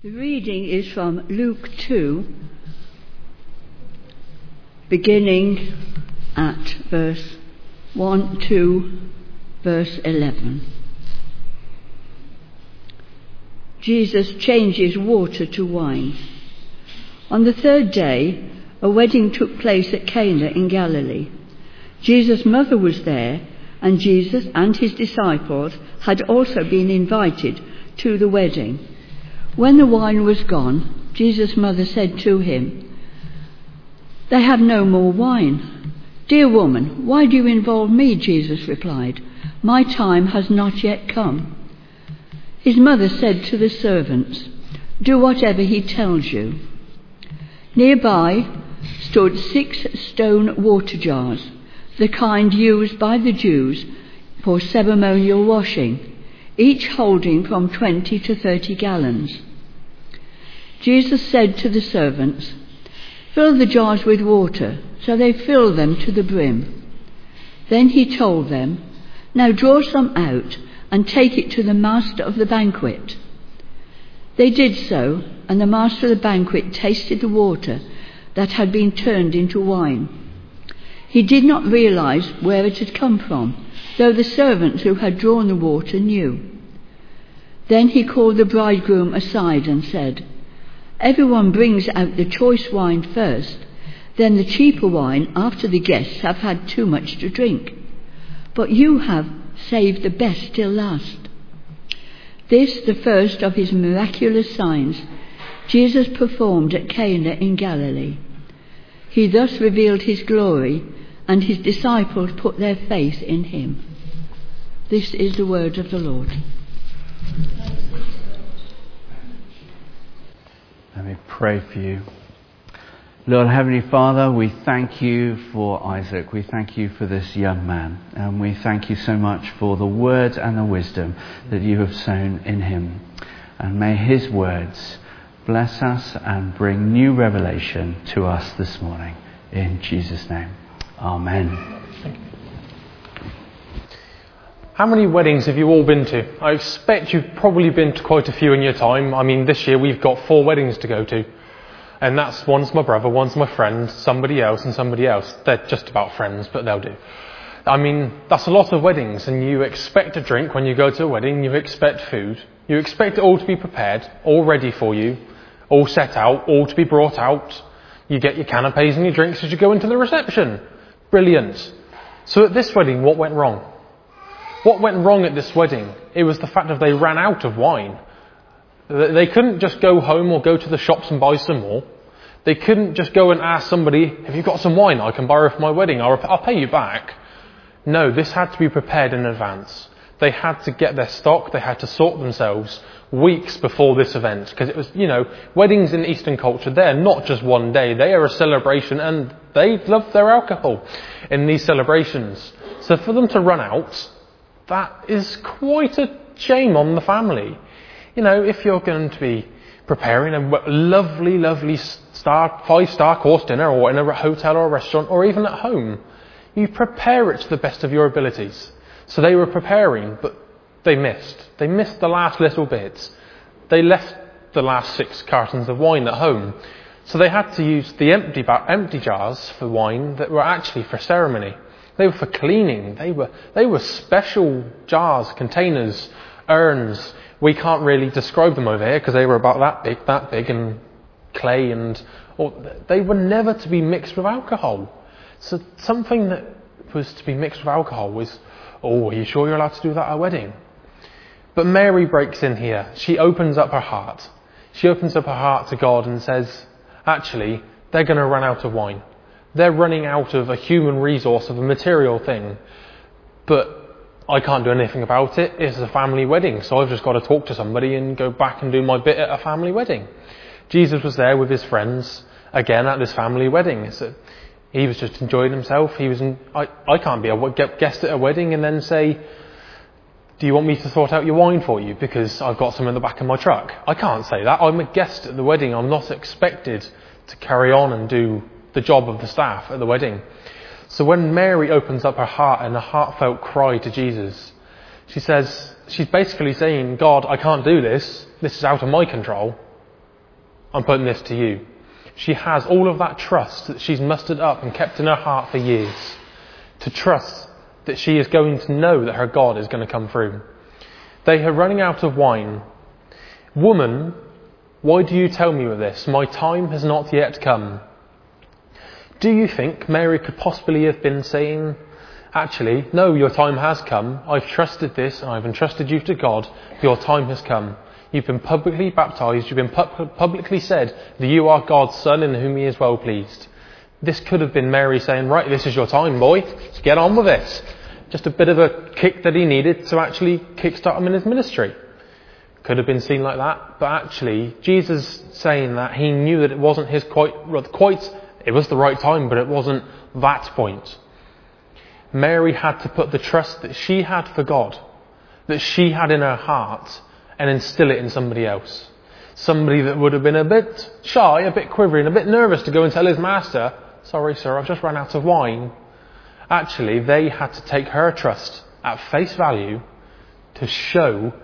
The reading is from Luke 2, beginning at verse 1 to verse 11. Jesus changes water to wine. On the third day, a wedding took place at Cana in Galilee. Jesus' mother was there, and Jesus and his disciples had also been invited to the wedding. When the wine was gone, Jesus' mother said to him, "They have no more wine." "Dear woman, why do you involve me?" Jesus replied. "My time has not yet come." His mother said to the servants, "Do whatever he tells you." Nearby stood 6 stone water jars, the kind used by the Jews for ceremonial washing, each holding from 20 to 30 gallons. Jesus said to the servants, "Fill the jars with water," so they filled them to the brim. Then he told them, "Now draw some out and take it to the master of the banquet." They did so, and the master of the banquet tasted the water that had been turned into wine. He did not realize where it had come from, though the servants who had drawn the water knew. Then he called the bridegroom aside and said, "Everyone brings out the choice wine first, then the cheaper wine after the guests have had too much to drink. But you have saved the best till last." This, the first of his miraculous signs, Jesus performed at Cana in Galilee. He thus revealed his glory, and his disciples put their faith in him. This is the word of the Lord. Let me pray for you. Lord Heavenly Father, we thank you for Isaac. We thank you for this young man. And we thank you so much for the words and the wisdom that you have sown in him. And may his words bless us and bring new revelation to us this morning. In Jesus' name. Amen. How many weddings have you all been to? I expect you've probably been to quite a few in your time. I mean, this year we've got 4 weddings to go to. And that's one's my brother, one's my friend, somebody else and somebody else. They're just about friends, but they'll do. I mean, that's a lot of weddings, and you expect a drink when you go to a wedding, you expect food. You expect it all to be prepared, all ready for you, all set out, all to be brought out. You get your canapes and your drinks as you go into the reception. Brilliant. So at this wedding, what went wrong? What went wrong at this wedding? It was the fact that they ran out of wine. They couldn't just go home or go to the shops and buy some more. They couldn't just go and ask somebody, "Have you got some wine I can borrow for my wedding? I'll pay you back." No, this had to be prepared in advance. They had to get their stock. They had to sort themselves weeks before this event. Because it was, weddings in Eastern culture, they're not just one day. They are a celebration, and they love their alcohol in these celebrations. So for them to run out, that is quite a shame on the family. If you're going to be preparing a lovely, lovely 5-star course dinner, or in a hotel or a restaurant, or even at home, you prepare it to the best of your abilities. So they were preparing, but they missed. They missed the last little bits. They left the last 6 cartons of wine at home. So they had to use the empty jars for wine that were actually for ceremony. They were for cleaning. They were special jars, containers, urns. We can't really describe them over here because they were about that big, and clay, they were never to be mixed with alcohol. So something that was to be mixed with alcohol was, are you sure you're allowed to do that at a wedding? But Mary breaks in here. She opens up her heart. She opens up her heart to God and says, actually, they're going to run out of wine. They're running out of a human resource, of a material thing. But I can't do anything about it. It's a family wedding, so I've just got to talk to somebody and go back and do my bit at a family wedding. Jesus was there with his friends, again, at this family wedding. So he was just enjoying himself. I can't be a guest at a wedding and then say, "Do you want me to sort out your wine for you because I've got some in the back of my truck?" I can't say that. I'm a guest at the wedding. I'm not expected to carry on and do the job of the staff at the wedding. So when Mary opens up her heart in a heartfelt cry to Jesus, she's basically saying, "God, I can't do this. This is out of my control. I'm putting this to you. She has all of that trust that she's mustered up and kept in her heart for years. To trust that she is going to know that her God is going to come through. They are running out of wine. Woman, why do you tell me of this? My time has not yet come. Do you think Mary could possibly have been saying, actually, no, your time has come. I've trusted this and I've entrusted you to God. Your time has come. You've been publicly baptized. You've been publicly said that you are God's son in whom he is well pleased. This could have been Mary saying, right, this is your time, boy. Let's get on with it. Just a bit of a kick that he needed to actually kickstart him in his ministry. Could have been seen like that. But actually, Jesus saying that, he knew that it wasn't his it was the right time, but it wasn't that point. Mary had to put the trust that she had for God, that she had in her heart, and instill it in somebody else. Somebody that would have been a bit shy, a bit quivering, a bit nervous to go and tell his master, sorry sir, I've just run out of wine. Actually, they had to take her trust at face value to show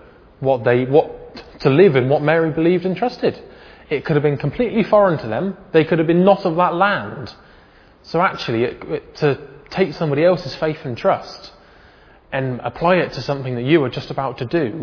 to live in what Mary believed and trusted. It could have been completely foreign to them. They could have been not of that land. So actually, to take somebody else's faith and trust and apply it to something that you are just about to do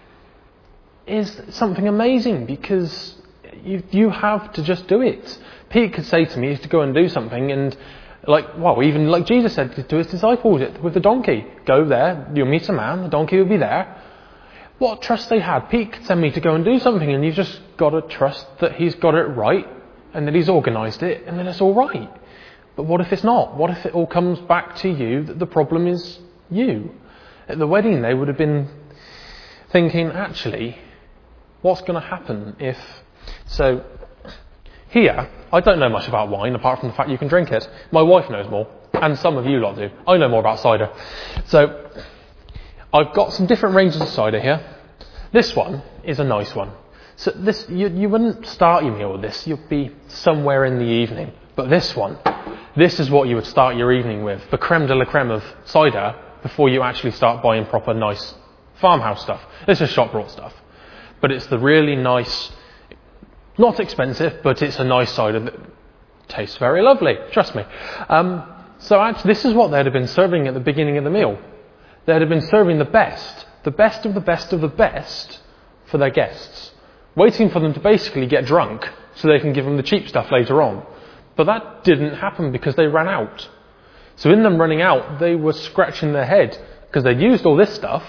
is something amazing, because you have to just do it. Pete could say to me to go and do something, and even like Jesus said to his disciples with the donkey, go there, you'll meet a man, the donkey will be there. What trust they had. Pete could send me to go and do something, and you've just got to trust that he's got it right and that he's organised it and then it's all right. But what if it's not? What if it all comes back to you that the problem is you? At the wedding they would have been thinking, actually, what's going to happen if... So, here, I don't know much about wine apart from the fact you can drink it. My wife knows more, and some of you lot do. I know more about cider. So, I've got some different ranges of cider here. This one is a nice one. So this, you wouldn't start your meal with this. You'd be somewhere in the evening. But this one, this is what you would start your evening with. The creme de la creme of cider before you actually start buying proper nice farmhouse stuff. This is shop brought stuff. But it's the really nice, not expensive, but it's a nice cider that tastes very lovely. Trust me. So actually this is what they'd have been serving at the beginning of the meal. They'd have been serving the best of the best of the best for their guests, waiting for them to basically get drunk so they can give them the cheap stuff later on. But that didn't happen because they ran out. So in them running out, they were scratching their head because they'd used all this stuff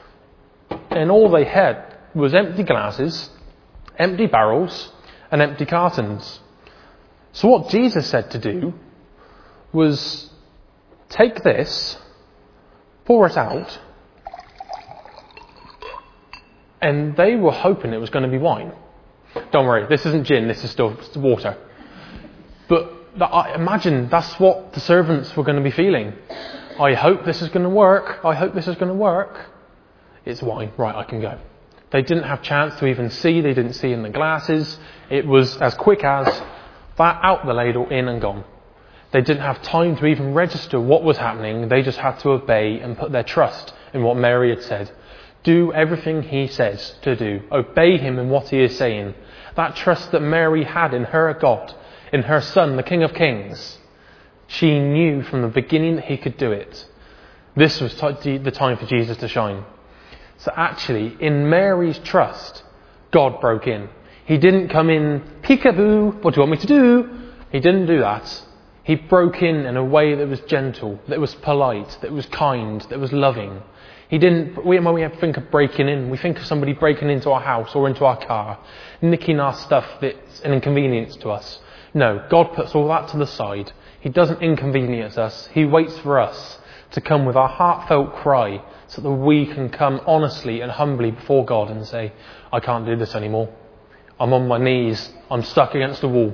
and all they had was empty glasses, empty barrels and empty cartons. So what Jesus said to do was take this, pour it out, and they were hoping it was going to be wine. Don't worry, this isn't gin, this is still water. But I imagine that's what the servants were going to be feeling. I hope this is going to work. I hope this is going to work. It's wine. Right, I can go. They didn't have chance to even see. They didn't see in the glasses. It was as quick as that, out the ladle, in and gone. They didn't have time to even register what was happening. They just had to obey and put their trust in what Mary had said. Do everything he says to do. Obey him in what he is saying. That trust that Mary had in her God, in her Son, the King of Kings. She knew from the beginning that he could do it. This was the time for Jesus to shine. So actually, in Mary's trust, God broke in. He didn't come in, peekaboo, what do you want me to do? He didn't do that. He broke in a way that was gentle, that was polite, that was kind, that was loving. He didn't, when we think of breaking in, we think of somebody breaking into our house or into our car, nicking our stuff that's an inconvenience to us. No, God puts all that to the side. He doesn't inconvenience us. He waits for us to come with our heartfelt cry so that we can come honestly and humbly before God and say, I can't do this anymore. I'm on my knees. I'm stuck against the wall.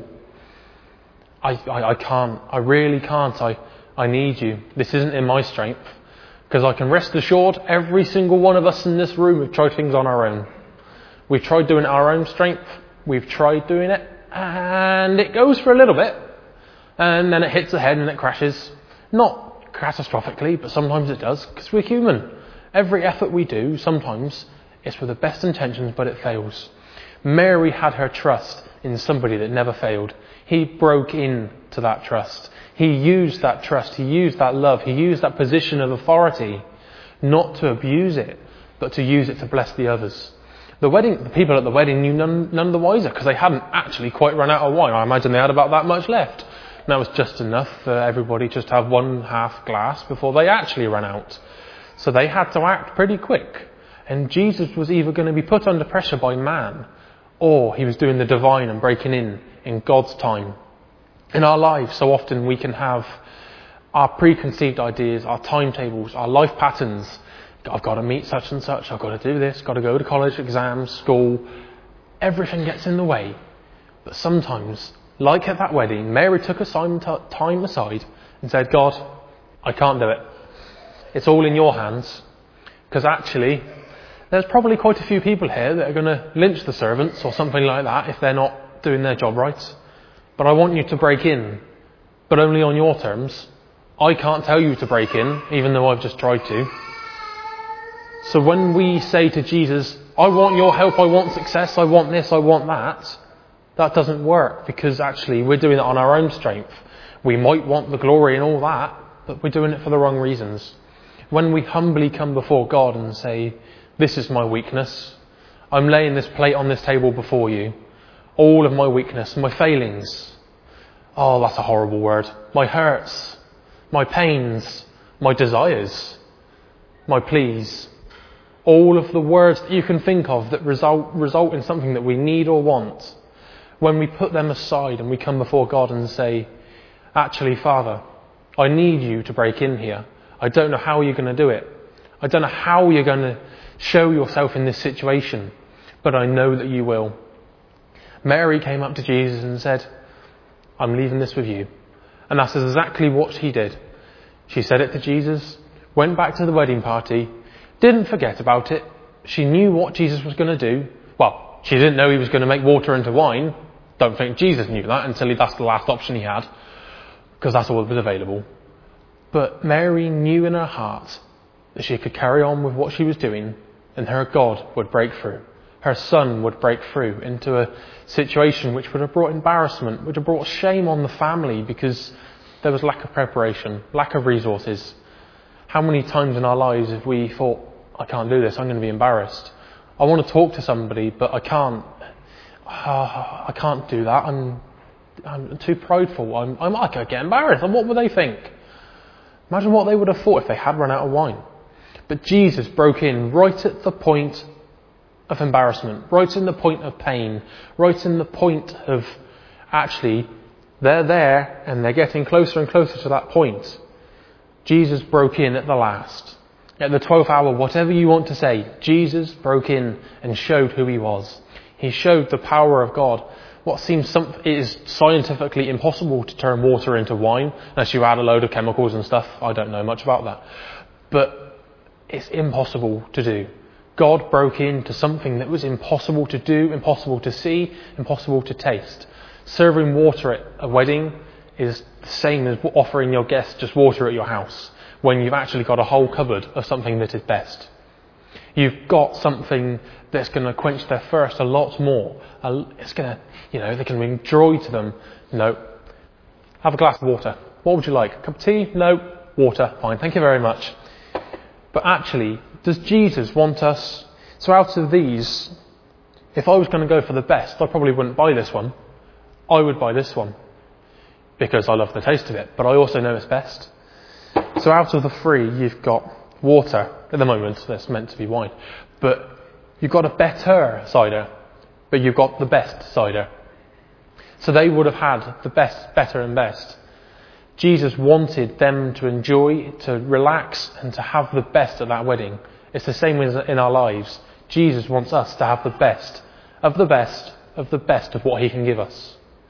I can't. I really can't. I need you. This isn't in my strength. Because I can rest assured, every single one of us in this room have tried things on our own. We've tried doing it our own strength. We've tried doing it. And it goes for a little bit. And then it hits the head and it crashes. Not catastrophically, but sometimes it does. Because we're human. Every effort we do, sometimes, it's with the best intentions, but it fails. Mary had her trust in somebody that never failed. He broke into that trust. He used that trust. He used that love. He used that position of authority, not to abuse it, but to use it to bless the others. The people at the wedding knew none the wiser, because they hadn't actually quite run out of wine. I imagine they had about that much left. And that was just enough for everybody just to have 1/2 glass before they actually ran out. So they had to act pretty quick. And Jesus was either going to be put under pressure by man, or he was doing the divine and breaking in God's time. In our lives, so often we can have our preconceived ideas, our timetables, our life patterns. I've got to meet such and such, I've got to do this, got to go to college, exams, school. Everything gets in the way. But sometimes, like at that wedding, Mary took time aside and said, God, I can't do it. It's all in your hands. Because actually, there's probably quite a few people here that are going to lynch the servants or something like that if they're not doing their job right. But I want you to break in, but only on your terms. I can't tell you to break in, even though I've just tried to. So when we say to Jesus, I want your help, I want success, I want this, I want that, that doesn't work, because actually we're doing it on our own strength. We might want the glory and all that, but we're doing it for the wrong reasons. When we humbly come before God and say, this is my weakness, I'm laying this plate on this table before you, all of my weakness, my failings, oh, that's a horrible word, my hurts, my pains, my desires, my pleas, all of the words that you can think of that result in something that we need or want, when we put them aside and we come before God and say, actually, Father, I need you to break in here. I don't know how you're going to do it. I don't know how you're going to show yourself in this situation, but I know that you will. Mary came up to Jesus and said, I'm leaving this with you. And that's exactly what she did. She said it to Jesus, went back to the wedding party, didn't forget about it. She knew what Jesus was going to do. Well, she didn't know he was going to make water into wine. Don't think Jesus knew that until that's the last option he had, because that's all that was available. But Mary knew in her heart that she could carry on with what she was doing, and her God would break through. Her son would break through into a situation which would have brought embarrassment, would have brought shame on the family, because there was lack of preparation, lack of resources. How many times in our lives have we thought, I can't do this, I'm going to be embarrassed. I want to talk to somebody, but I can't. I can't do that. I'm too prideful. I might get embarrassed. And what would they think? Imagine what they would have thought if they had run out of wine. But Jesus broke in right at the point of embarrassment, right in the point of pain, right in the point of actually they're there and they're getting closer and closer to that point. Jesus broke in at the last. At the 12th hour, whatever you want to say, Jesus broke in and showed who he was. He showed the power of God. What seems is scientifically impossible to turn water into wine, unless you add a load of chemicals and stuff. I don't know much about that. But it's impossible to do. God broke into something that was impossible to do, impossible to see, impossible to taste. Serving water at a wedding is the same as offering your guests just water at your house, when you've actually got a whole cupboard of something that is best. You've got something that's going to quench their thirst a lot more. It's going to, they can bring joy to them. No. Have a glass of water. What would you like? A cup of tea? No. Water. Fine. Thank you very much. But actually, does Jesus want us? So out of these, if I was going to go for the best, I probably wouldn't buy this one. I would buy this one, because I love the taste of it, but I also know it's best. So out of the three, you've got water at the moment, that's meant to be wine, but you've got a better cider, but you've got the best cider. So they would have had the best, better and best. Jesus wanted them to enjoy, to relax, and to have the best at that wedding. It's the same as in our lives. Jesus wants us to have the best of the best of the best of what he can give us.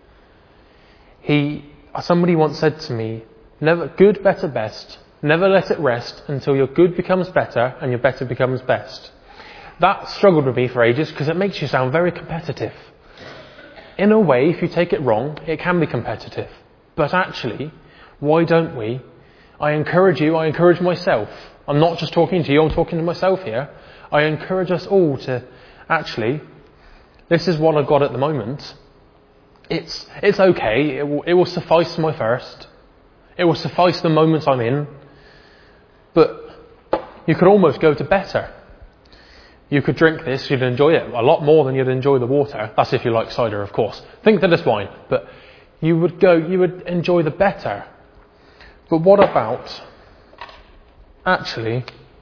Somebody once said to me, never good, better, best. Never let it rest until your good becomes better and your better becomes best. That struggled with me for ages, because it makes you sound very competitive. In a way, if you take it wrong, it can be competitive. But actually, why don't we? I encourage you, I encourage myself. I'm not just talking to you, I'm talking to myself here. I encourage us all to actually, this is what I've got at the moment. It's okay. It will suffice my thirst. It will suffice the moments I'm in. But you could almost go to better. You could drink this, you'd enjoy it a lot more than you'd enjoy the water. That's if you like cider, of course. Think of this wine. But you would enjoy the better. But what about actually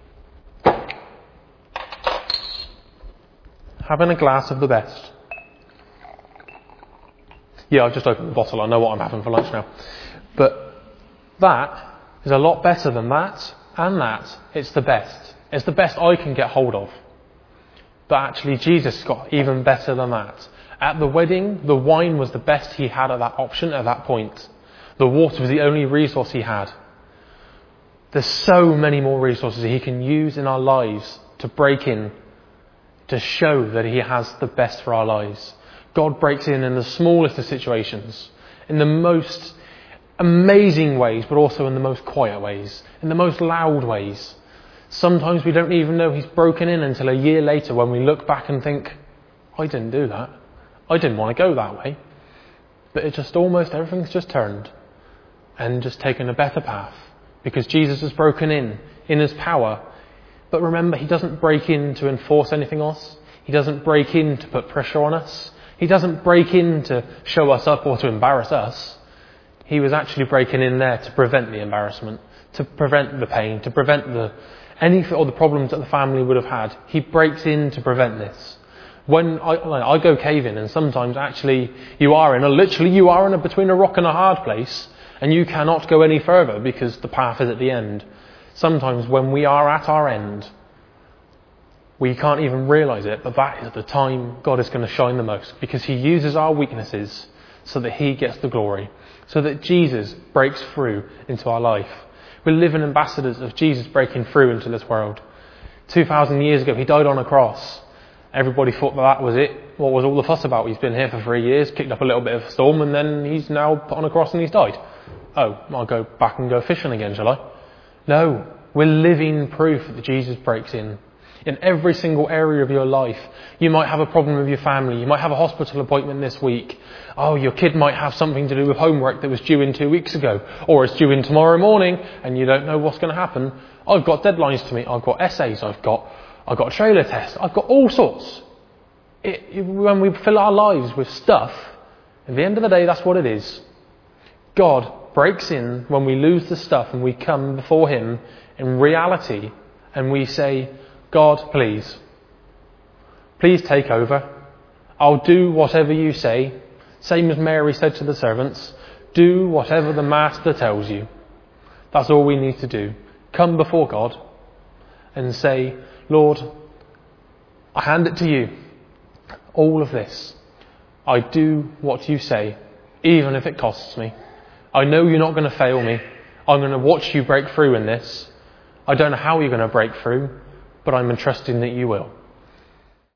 having a glass of the best? Yeah, I've just opened the bottle. I know what I'm having for lunch now. But that is a lot better than that and that. It's the best. It's the best I can get hold of. But actually Jesus got even better than that. At the wedding, the wine was the best he had at that option at that point. The water was the only resource he had. There's so many more resources he can use in our lives to break in, to show that he has the best for our lives. God breaks in the smallest of situations, in the most amazing ways, but also in the most quiet ways, in the most loud ways. Sometimes we don't even know he's broken in until a year later when we look back and think, I didn't do that. I didn't want to go that way. But it just almost everything's just turned and just taken a better path because Jesus has broken in his power. But remember, he doesn't break in to enforce anything else. He doesn't break in to put pressure on us. He doesn't break in to show us up or to embarrass us. He was actually breaking in there to prevent the embarrassment, to prevent the pain, to prevent any of the problems that the family would have had. He breaks in to prevent this. When I go caving, and sometimes actually you are in between a rock and a hard place, and you cannot go any further because the path is at the end. Sometimes when we are at our end, we can't even realise it, but that is the time God is going to shine the most, because he uses our weaknesses so that he gets the glory, so that Jesus breaks through into our life. We're living ambassadors of Jesus breaking through into this world. 2,000 years ago, he died on a cross. Everybody thought that was it. What was all the fuss about? He's been here for 3 years, kicked up a little bit of a storm, and then he's now put on a cross and he's died. Oh, I'll go back and go fishing again, shall I? No, we're living proof that Jesus breaks in every single area of your life. You might have a problem with your family. You might have a hospital appointment this week. Oh, your kid might have something to do with homework that was due in 2 weeks ago, or it's due in tomorrow morning, and you don't know what's going to happen. I've got deadlines to meet. I've got essays. I've got a trailer test. I've got all sorts. When we fill our lives with stuff, at the end of the day, that's what it is. God breaks in when we lose the stuff and we come before him in reality and we say, God, please take over. I'll do whatever you say. Same as Mary said to the servants, do whatever the master tells you. That's all we need to do. Come before God and say, Lord, I hand it to you. All of this. I do what you say, even if it costs me. I know you're not going to fail me. I'm going to watch you break through in this. I don't know how you're going to break through, but I'm entrusting that you will.